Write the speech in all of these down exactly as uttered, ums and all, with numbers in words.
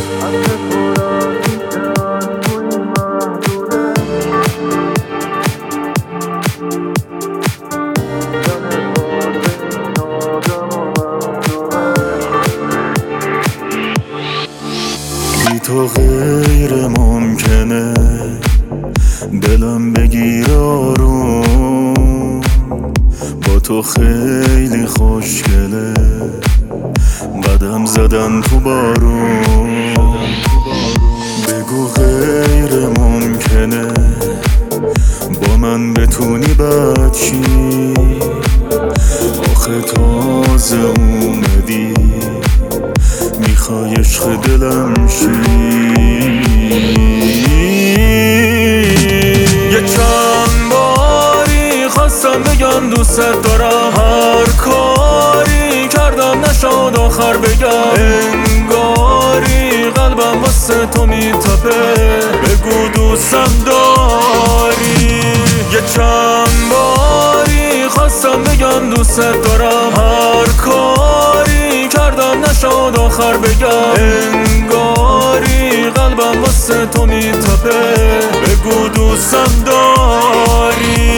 بی تو غیر ممکنه دلم بگیر آروم، با تو خیلی خوشگله قدم زدن تو بارون. بگو غیر ممکنه با من بتونی بد چی، آخه تازه اومدی میخوای عشق دلم شی. یه چند باری خواستم بگم دوست دارم، هر کاری کردم نشد آخر بگم. انگاری قلبم واسه تو میتپه، بگو دوستم داری. یه چند باری خواستم بگم دوست دارم، هر کاری کردم نشد آخر بگم. انگاری قلبم واسه تو میتپه، بگو دوستم داری.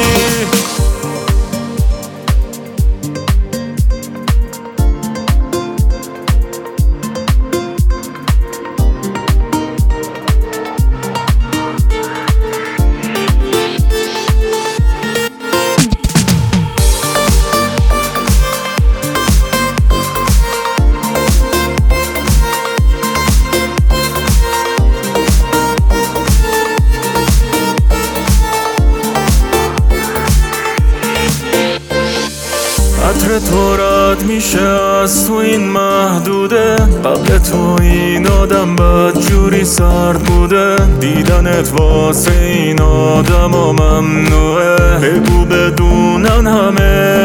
عطر تو رد میشه از تو این محدوده، قبل تو این آدم بد جوری سرد بوده. دیدنت واسه این آدم ها ممنوعه، بگو بدونن همه.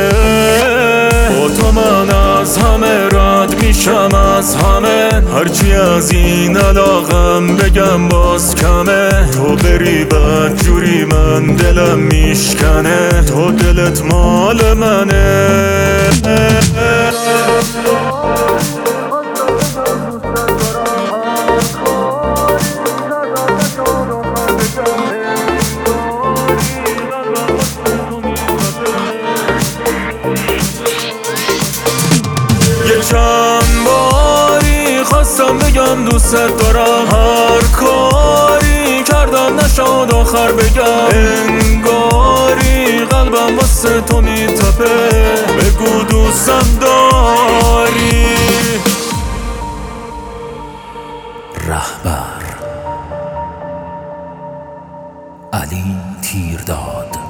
با تو من از همه رد میشم، از همه. هرچی از این علاقم بگم باز کمه. تو بری بد جوری من دلم میشکنه، تو دلت مال منه. یه چند باری خواستم بگم دوست دارم، هر کاری کردم نشد آخر بگم. انگاری قلبم واسه تو میتپه، بگو دوستم داری. رهبر علی تیرداد.